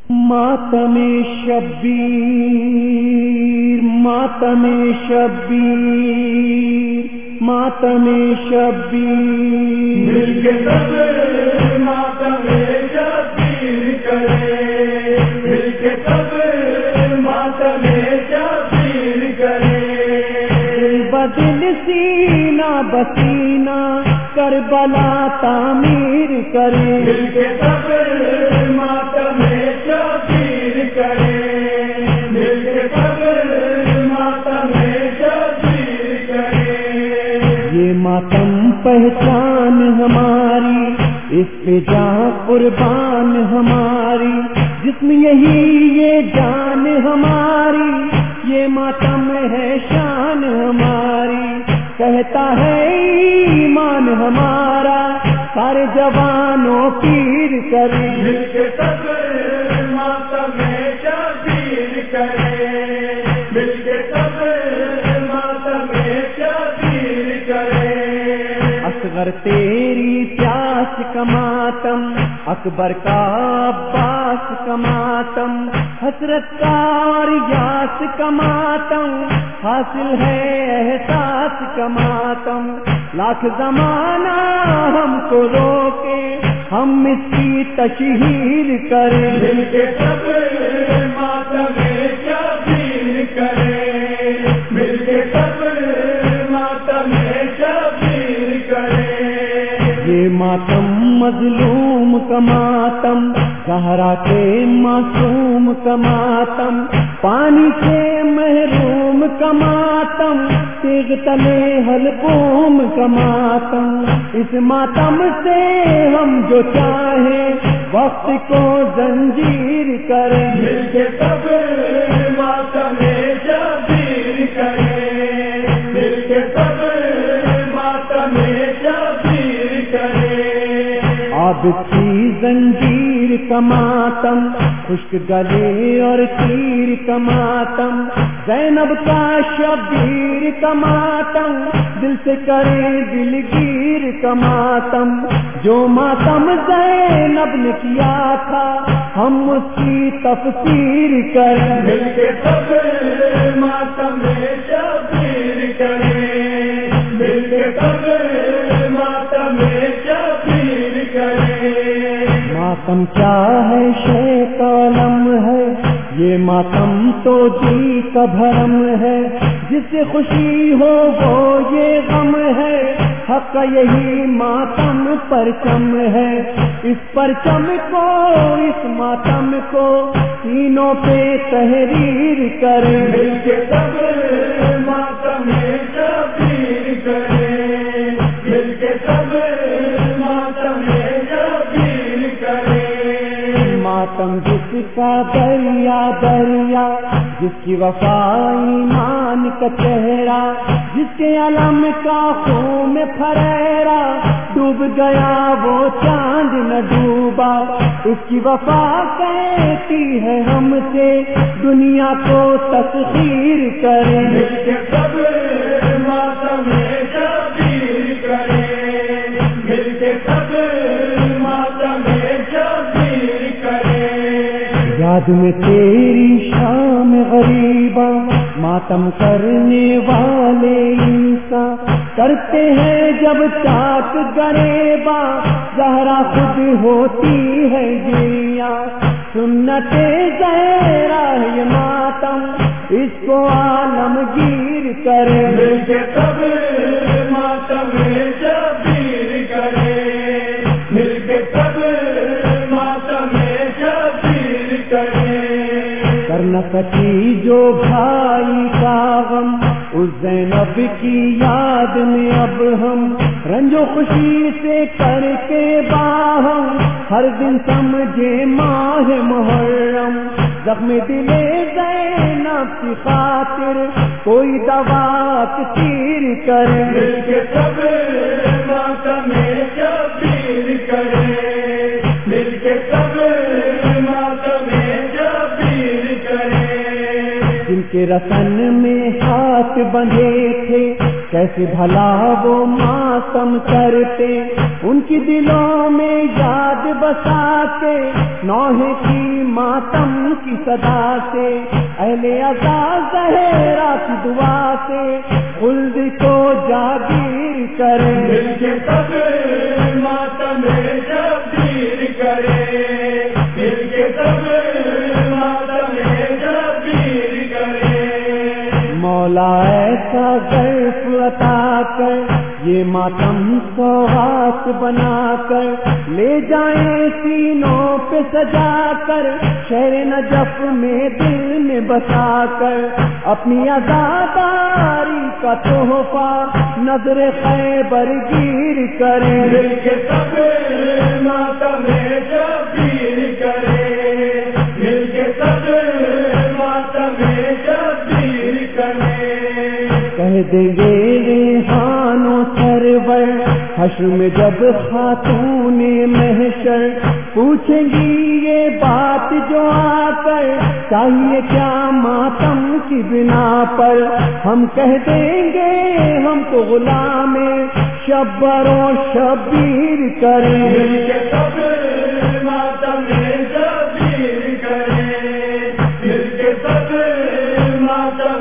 ماتم شبیر ماتم شبیر ماتم شبیر مل کے سب ماتم شبیر کرے مل کے سب ماتم شبیر کرے بدل سینہ بسینہ کربلا تعمیر کرے مل کے سب ماتم شبیر کرے مل کے سب ماتم شبیر کرے یہ ماتم پہچان ہماری اس پہ جان قربان ہماری جسم یہی یہ جان ہماری یہ ماتم ہے شان ہماری کہتا ہے ایمان ہمارا سارے جوانوں پیر کرے مل کے سب ماتم شبیر کرے مل کے سب ماتم شبیر کرے اصغر تیری پیاس کا ماتم اکبر کا عباس کا ماتم حسرت کا اور یاس کا ماتم حاصل ہے احساس کا ماتم لاکھ زمانہ ہم کو روکے ہم اس کی تشہیر کریں مل کے سب ماتم شبیر کرے مل کے سب ماتم شبیر کرے یہ ماتم مظلوم کا ماتم زہرا کے معصوم کا ماتم پانی سے محروم کا ماتم تیغ تلے حلقوم کا ماتم اس ماتم سے ہم جو چاہیں وقت کو زنجیر کریں مل کے سب ماتم شبیر کرے مل کے سب ماتم شبیر کرے عابد کی زنجیر کا ماتم خشک گلے اور تیر کا ماتم زینب کا شبیر کا ماتم دل سے کرے دلگیر کا ماتم جو ماتم زینب نے کیا تھا ہم اس کی تفسیر کریں مل کے سب ماتم شبیر کرے مل کے سب ماتم شبیر کرے ماتم کیا ہے شیخ عالم ہے یہ ماتم تو دل کا بھرم ہے جس سے خوشی ہو وہ یہ غم ہے حق کا یہی ماتم پرچم ہے اس پرچم کو اس ماتم کو تینوں پہ تحریر کریں مل کے سب ماتم شبیر کرے مل کے سب ماتم شبیر کرے ماتم جس کا دریا دریا جس کی وفا ایمان کا چہرہ جس کے علم کا خون میں پھریرا ڈوب گیا وہ چاند نہ ڈوبا اس کی وفا کہتی ہے ہم سے دنیا کو تسخیر کریں مل کے سب ماتم شبیر کرے مل کے سب ماتم شبیر کرے یاد میں تیری شام غریبا ماتم کرنے والے انسان کرتے ہیں جب چاک گریبا زہرا خود ہوتی ہے گریا سنت زہرا ہے یہ ماتم اس کو عالمگیر کرے مل کے سب ماتم شبیر کرے مل کے سب ماتم شبیر کرے کر نہ سکی جو بھائی کا غم اس زینب کی یاد میں اب ہم رنج و خوشی سے کر کے باہم ہر دن سمجھے ماہ محرم زخم دل زینب کی خاطر کوئی دوا کثیر کرے مل کے سب ماتم شبیر کرے مل کے سب ماتم شبیر کرے جن کے رسن میں ہاتھ بندھے تھے کیسے بھلا وہ ماتم کرتے ان کی دلوں میں یاد بسا کے نوحے کی ماتم کی صدا سے اہل عزا زہرا کی دعا سے خلد کو جاگیر کرے مل کے سب ماتم شبیر کرے مل کے سب ماتم شبیر کرے مولا ایسا غیث عطا کر یہ ماتم سوغات بنا کر لے جائیں سینوں پہ سجا کر شہر نجف میں دل میں بسا کر اپنی عزاداری کا تحفہ نظر خیبر گیر کریں مل کے سب ماتم شبیر کرے مل کے سب ماتم شبیر کرے کہہ دیں گے ریحان و سرور حشر میں جب خاتون محشر پوچھیں گی یہ بات جو آ کر چاہیے کیا ماتم کی بنا پر ہم کہہ دیں گے ہم کو غلام شبر و شبیر کریں مل کے سب ماتم شبیر کرے مل کے سب ماتم